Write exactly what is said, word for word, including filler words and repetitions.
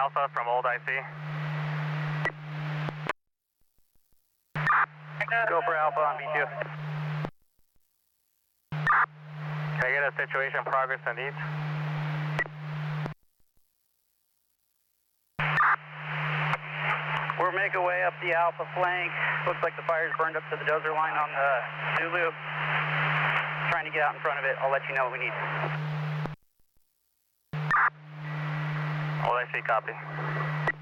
Alpha from Old I C. Go for Alpha on V two. Can I get a situation progress and needs? We're making our way up the Alpha flank. Looks like the fire's burned up to the dozer line on the Zulu. Trying to get out in front of it. I'll let you know what we need. Old I C, copy.